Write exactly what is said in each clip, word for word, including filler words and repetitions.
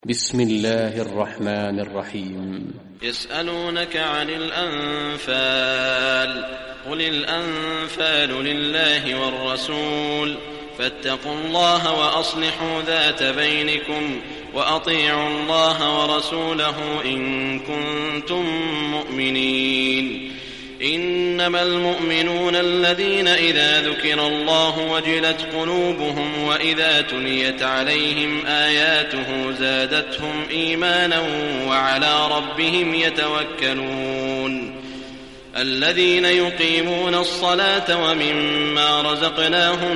بسم الله الرحمن الرحيم. يسألونك عن الأنفال قل الأنفال لله والرسول فاتقوا الله وأصلحوا ذات بينكم وأطيعوا الله ورسوله إن كنتم مؤمنين. إنما المؤمنون الذين إذا ذكر الله وجلت قلوبهم وإذا تليت عليهم آياته زادتهم إيمانا وعلى ربهم يتوكلون. الذين يقيمون الصلاة ومما رزقناهم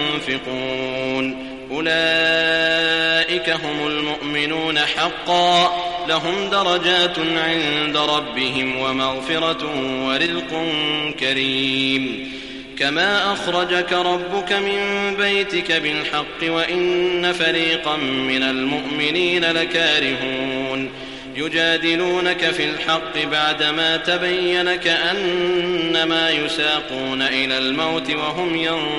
ينفقون أولئك هم المؤمنون حقا لهم درجات عند ربهم ومغفرة ورزق كريم. كما أخرجك ربك من بيتك بالحق وإن فريقا من المؤمنين لكارهون يجادلونك في الحق بعدما تبين كأنما يساقون إلى الموت وهم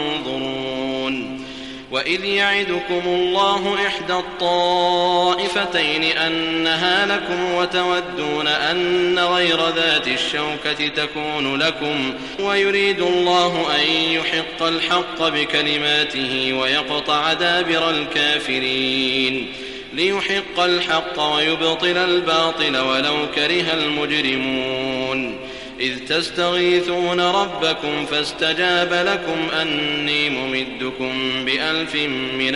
ينظرون. وإذ يعدكم الله إحدى الطائفتين أنها لكم وتودون أن غير ذات الشوكة تكون لكم ويريد الله أن يحق الحق بكلماته ويقطع دابر الكافرين ليحق الحق ويبطل الباطل ولو كره المجرمون. إذ تستغيثون ربكم فاستجاب لكم أني ممدكم بألف من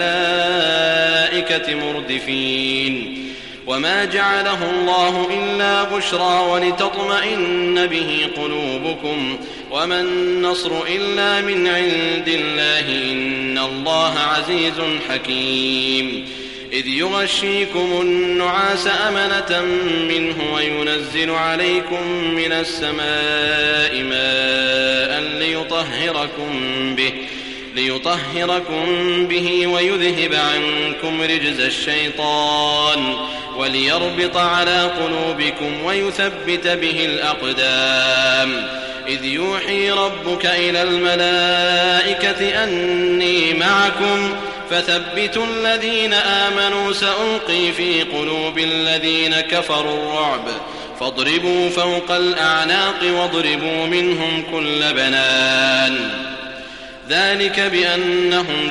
الملائكة مردفين. وما جعله الله إلا بشرى ولتطمئن به قلوبكم وما النصر إلا من عند الله إن الله عزيز حكيم. إذ يغشيكم النعاس أمنة منه وينزل عليكم من السماء ماء ليطهركم به, ليطهركم به ويذهب عنكم رجز الشيطان وليربط على قلوبكم ويثبت به الأقدام. إذ يوحي ربك إلى الملائكة أني معكم فثبتوا الذين آمنوا سألقي في قلوب الذين كفروا الرعب فاضربوا فوق الأعناق واضربوا منهم كل بنان. ذلك بأنهم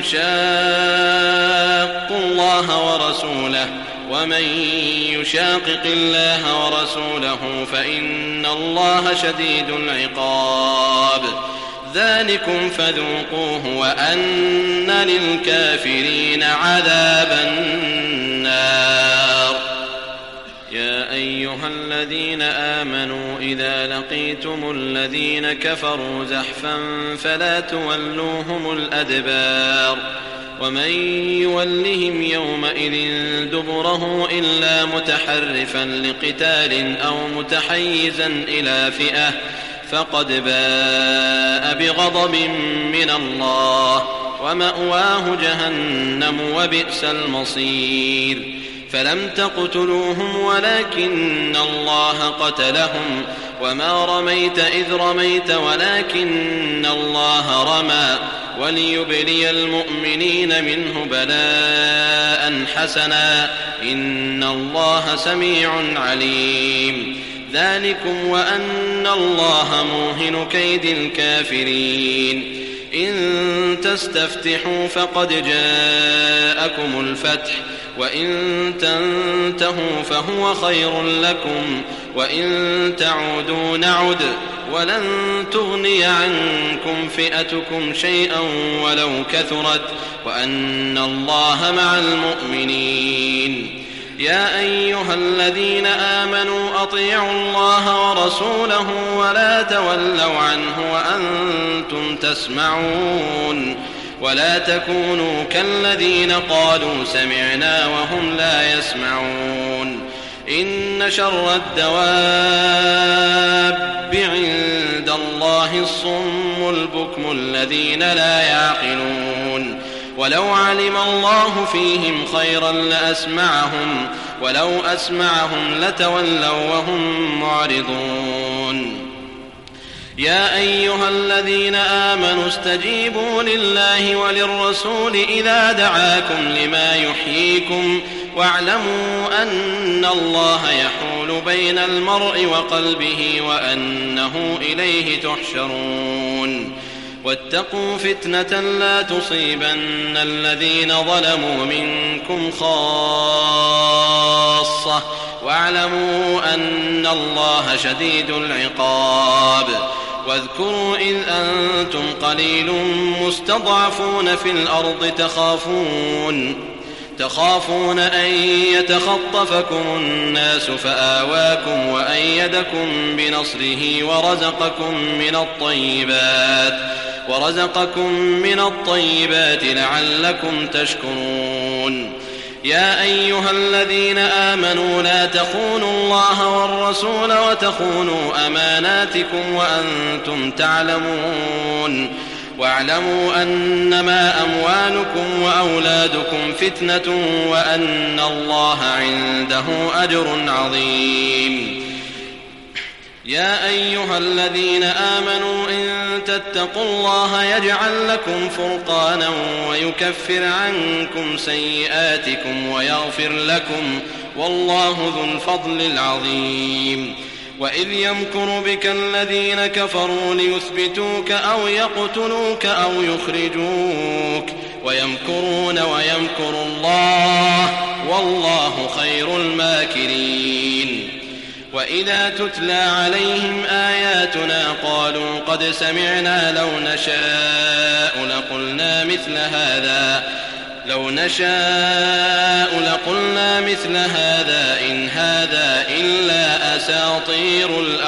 شاقوا الله ورسوله ومن يشاقق الله ورسوله فإن الله شديد العقاب. ذلكم فذوقوه وأن للكافرين عذاب النار. يا أيها الذين آمنوا إذا لقيتم الذين كفروا زحفا فلا تولوهم الأدبار ومن يولهم يومئذ دبره إلا متحرفا لقتال أو متحيزا إلى فئة فقد باء بغضب من الله ومأواه جهنم وبئس المصير. فلم تقتلوهم ولكن الله قتلهم وما رميت إذ رميت ولكن الله رمى وليبلي المؤمنين منه بلاء حسنا إن الله سميع عليم. ذلكم وأن الله موهن كيد الكافرين. إن تستفتحوا فقد جاءكم الفتح وإن تنتهوا فهو خير لكم وإن تعودوا نعد ولن تغني عنكم فئتكم شيئا ولو كثرت وأن الله مع المؤمنين. يا أيها الذين آمنوا أطيعوا الله ورسوله ولا تولوا عنه وأنتم تسمعون ولا تكونوا كالذين قالوا سمعنا وهم لا يسمعون. إن شر الدواب عند الله الصم البكم الذين لا يعقلون. ولو علم الله فيهم خيرا لأسمعهم ولو أسمعهم لتولوا وهم معرضون. يا أيها الذين آمنوا استجيبوا لله وللرسول إذا دعاكم لما يحييكم واعلموا أن الله يحول بين المرء وقلبه وأنه إليه تحشرون واتقوا فتنة لا تصيبن الذين ظلموا منكم خاصة واعلموا أن الله شديد العقاب واذكروا إذ أنتم قليل مستضعفون في الأرض تخافون تخافون أن يتخطفكم الناس فآواكم وأيدكم بنصره ورزقكم من الطيبات ورزقكم من الطيبات لعلكم تشكرون يا أيها الذين آمنوا لا تخونوا الله والرسول وتخونوا أماناتكم وأنتم تعلمون واعلموا أنما أموالكم وأولادكم فتنة وأن الله عنده أجر عظيم يا أيها الذين آمنوا إن تتقوا الله يجعل لكم فرقانا ويكفر عنكم سيئاتكم ويغفر لكم والله ذو الفضل العظيم وإذ يمكر بك الذين كفروا ليثبتوك أو يقتلوك أو يخرجوك ويمكرون ويمكر الله والله خير الماكرين وإذا تتلى عليهم آياتنا قالوا قد سمعنا لو نشاء لقلنا مثل هذا لو نشاء لقلنا مثل هذا إن هذا إلا أساطير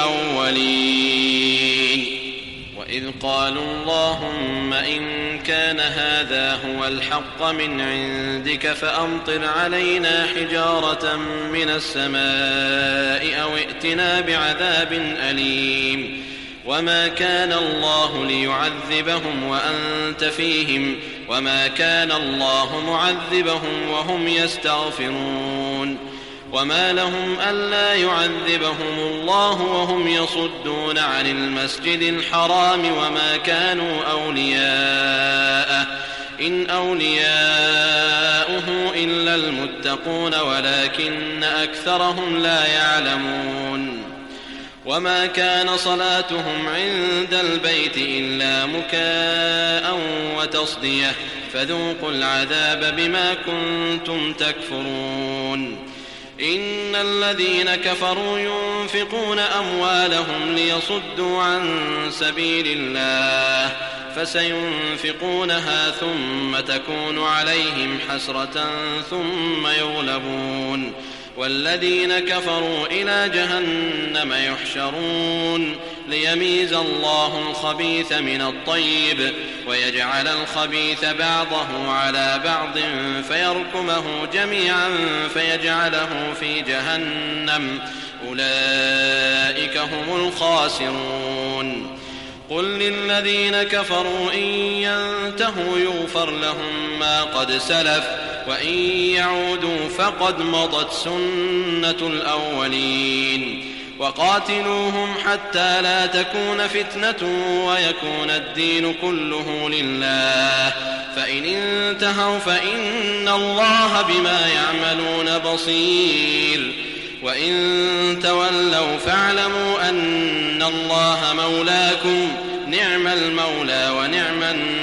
الأولين وإذ قالوا اللهم إن كان هذا هو الحق من عندك فأمطر علينا حجارة من السماء أو ائتنا بعذاب أليم وما كان الله ليعذبهم وأنت فيهم وما كان الله معذبهم وهم يستغفرون وما لهم ألا يعذبهم الله وهم يصدون عن المسجد الحرام وما كانوا أولياءه إن أولياؤه إلا المتقون ولكن أكثرهم لا يعلمون وما كان صلاتهم عند البيت إلا مكاء وتصدية فذوقوا العذاب بما كنتم تكفرون إن الذين كفروا ينفقون أموالهم ليصدوا عن سبيل الله فسينفقونها ثم تكون عليهم حسرة ثم يغلبون والذين كفروا إلى جهنم يحشرون ليميز الله الخبيث من الطيب ويجعل الخبيث بعضه على بعض فيركمه جميعا فيجعله في جهنم أولئك هم الخاسرون قل للذين كفروا إن ينتهوا يغفر لهم ما قد سلف وإن يعودوا فقد مضت سنة الأولين وقاتلوهم حتى لا تكون فتنة ويكون الدين كله لله فإن انتهوا فإن الله بما يعملون بصير وإن تولوا فاعلموا أن الله مولاكم نعم المولى ونعم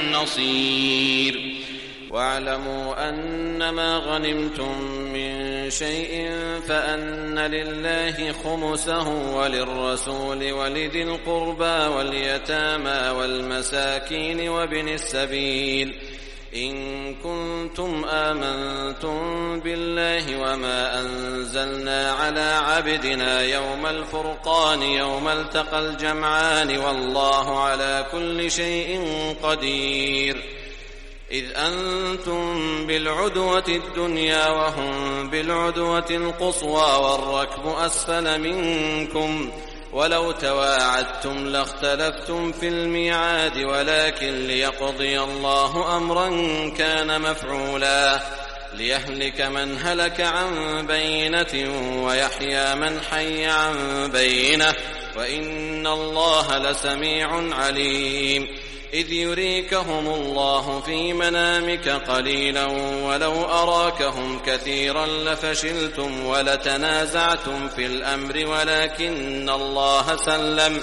النصير واعلموا أنما غنمتم من شيء فأن لله خمسه وللرسول ولذي القربى واليتامى والمساكين وابن السبيل إن كنتم آمنتم بالله وما أنزلنا على عبدنا يوم الفرقان يوم التقى الجمعان والله على كل شيء قدير إذ أنتم بالعدوة الدنيا وهم بالعدوة القصوى والركب أسفل منكم ولو تواعدتم لاختلفتم في الميعاد ولكن ليقضي الله أمرا كان مفعولا ليهلك من هلك عن بينة ويحيى من حي عن بينة وإن الله لسميع عليم إذ يريكهم الله في منامك قليلا ولو أراكهم كثيرا لفشلتم ولتنازعتم في الأمر ولكن الله سلم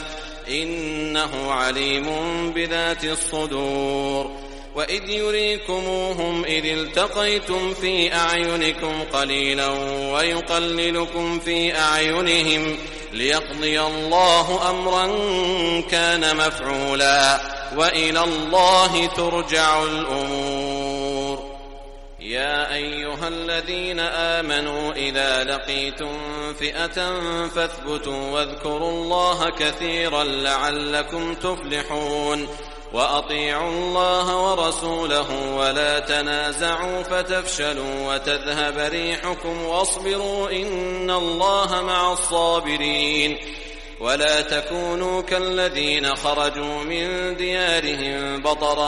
إنه عليم بذات الصدور. وإذ يريكموهم إذ التقيتم في أعينكم قليلا ويقللكم في أعينهم ليقضي الله أمرا كان مفعولا وإلى الله ترجع الأمور. يا أيها الذين آمنوا إذا لقيتم فئة فاثبتوا واذكروا الله كثيرا لعلكم تفلحون. وأطيعوا الله ورسوله ولا تنازعوا فتفشلوا وتذهب ريحكم واصبروا إن الله مع الصابرين. ولا تكونوا كالذين خرجوا من ديارهم بطرا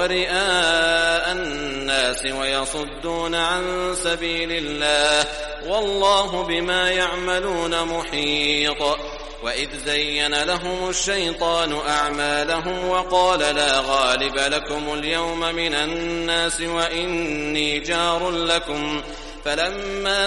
ورئاء الناس ويصدون عن سبيل الله والله بما يعملون محيط. وإذ زين لهم الشيطان أعمالهم وقال لا غالب لكم اليوم من الناس وإني جار لكم فلما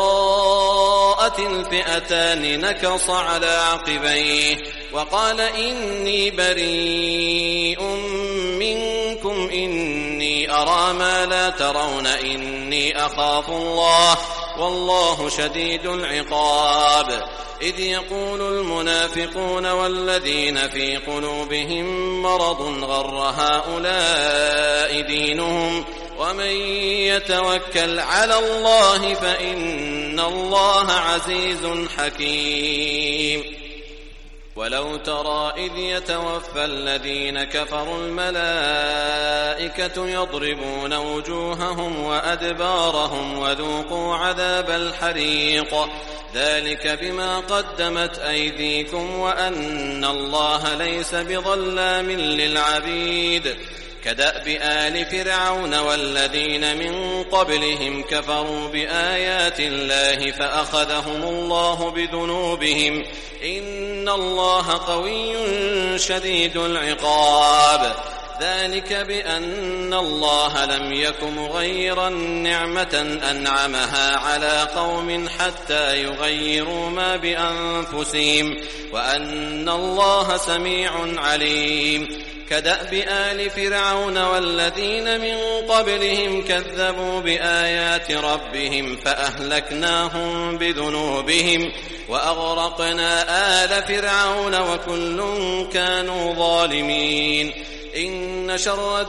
تراءت الفئتان نكص على عقبيه وقال إني بريء منكم إني أرى ما لا ترون إني أخاف الله والله شديد العقاب. إذ يقول المنافقون والذين في قلوبهم مرض غر هؤلاء دينهم ومن يتوكل على الله فإن الله عزيز حكيم. ولو ترى إذ يتوفى الذين كفروا الملائكة يضربون وجوههم وأدبارهم وذوقوا عذاب الحريق ذلك بما قدمت أيديكم وأن الله ليس بظلام للعبيد. كدأب آل فرعون والذين من قبلهم كفروا بآيات الله فأخذهم الله بذنوبهم إن الله قوي شديد العقاب. ذلك بأن الله لم يك مغيرا نعمة أنعمها على قوم حتى يغيروا ما بأنفسهم وأن الله سميع عليم. كدأب آل فرعون والذين من قبلهم كذبوا بآيات ربهم فأهلكناهم بذنوبهم وأغرقنا آل فرعون وكل كانوا ظالمين. إن شر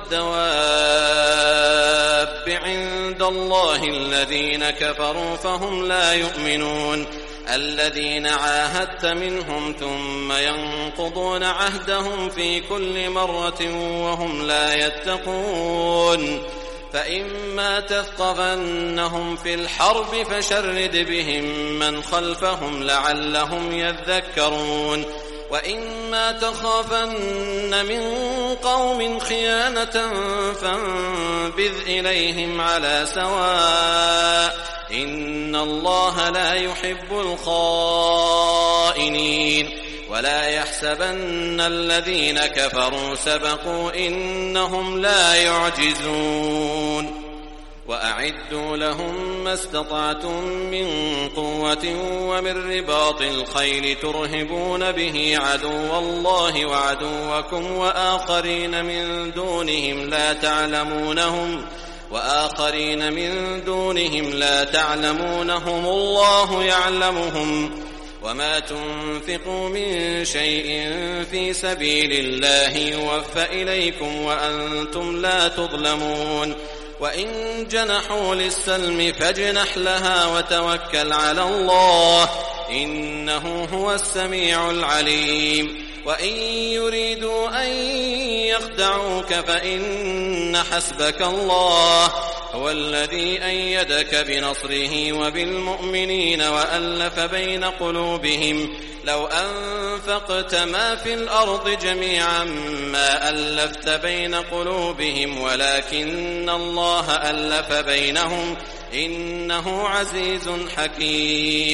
الدواب عند الله الذين كفروا فهم لا يؤمنون. الذين عاهدت منهم ثم ينقضون عهدهم في كل مرة وهم لا يتقون. فإما تثقفنهم في الحرب فشرد بهم من خلفهم لعلهم يذكرون. وإما تخافن من قوم خيانة فانبذ إليهم على سواء إن الله لا يحب الخائنين. ولا يحسبن الذين كفروا سبقوا إنهم لا يعجزون. وأعدوا لهم ما استطعتم من قوة ومن رباط الخيل ترهبون به عدو الله وعدوكم وآخرين من دونهم لا تعلمونهم وآخرين من دونهم لا تعلمونهم الله يعلمهم. وما تنفقوا من شيء في سبيل الله يوفى إليكم وأنتم لا تظلمون. وإن جنحوا للسلم فاجنح لها وتوكل على الله إنه هو السميع العليم. وإن يريدوا أن يخدعوك فإن حسبك الله هو الذي أيدك بنصره وبالمؤمنين وألف بين قلوبهم لو أنفقت ما في الأرض جميعا ما ألفت بين قلوبهم ولكن الله ألف بينهم إنه عزيز حكيم.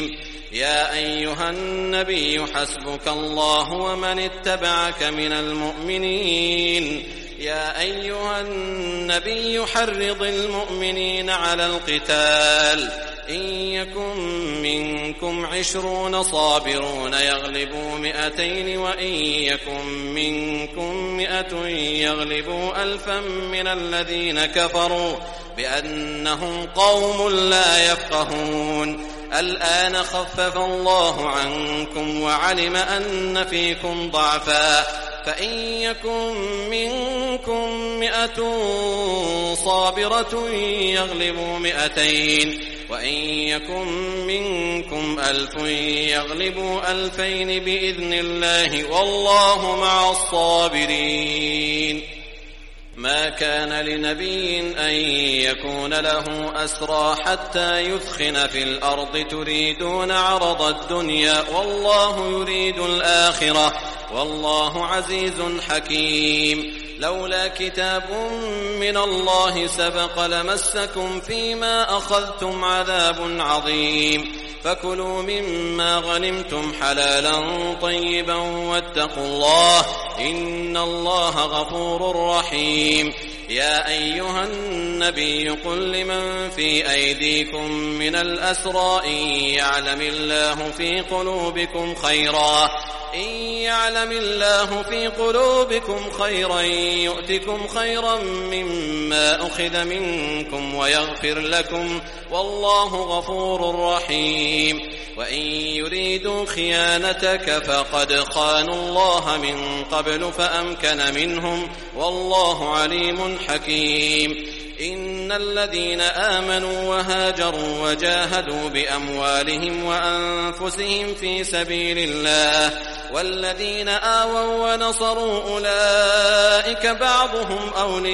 يا أيها النبي حسبك الله ومن اتبعك من المؤمنين يا أيها النبي حرض المؤمنين على القتال إن يكن منكم عشرون صابرون يغلبوا مئتين وإن يكن منكم مئة يغلبوا ألفا من الذين كفروا بأنهم قوم لا يفقهون الآن خفف الله عنكم وعلم أن فيكم ضعفا فإن يكن منكم مئة صابرة يغلبوا مئتين وإن يكن منكم ألف يغلبوا ألفين بإذن الله والله مع الصابرين ما كان لنبي أن يكون له أسرى حتى يثخن في الأرض تريدون عرض الدنيا والله يريد الآخرة والله عزيز حكيم لولا كتاب من الله سبق لمسكم فيما أخذتم عذاب عظيم فكلوا مما غنمتم حلالا طيبا واتقوا الله إن الله غفور رحيم يا أيها النبي قل لمن في أيديكم من الأسرى إن يعلم الله في قلوبكم خيرا إن يعلم الله في قلوبكم خيرا يؤتكم خيرا مما أخذ منكم ويغفر لكم والله غفور رحيم وإن يريدوا خيانتك فقد خانوا الله من قبل فأمكن منهم والله عليم حكيم إن الذين آمنوا وهاجروا وجاهدوا بأموالهم وأنفسهم في سبيل الله والذين آووا ونصروا أولئك بعضهم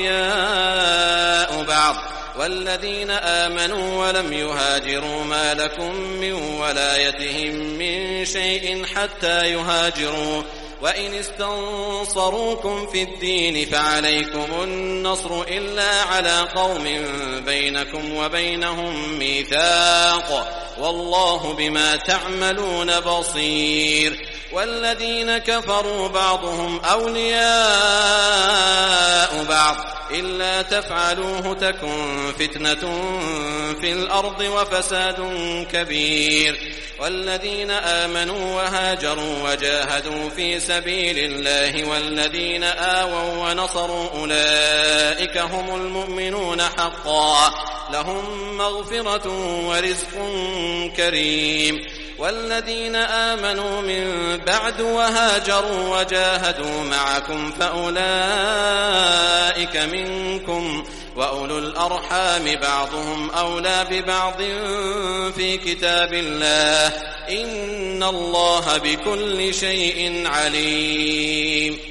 أولياء بعض والذين آمنوا ولم يهاجروا ما لكم من ولايتهم من شيء حتى يهاجروا وإن استنصروكم في الدين فعليكم النصر إلا على قوم بينكم وبينهم ميثاق والله بما تعملون بصير والذين كفروا بعضهم أولياء بعض إلا تفعلوه تكن فتنة في الأرض وفساد كبير والذين آمنوا وهاجروا وجاهدوا في سبيل الله والذين آووا ونصروا أولئك هم المؤمنون حقا لهم مغفرة ورزق كريم والذين آمنوا من بعد وهاجروا وجاهدوا معكم فأولئك منكم وأولو الأرحام بعضهم أولى ببعض في كتاب الله إن الله بكل شيء عليم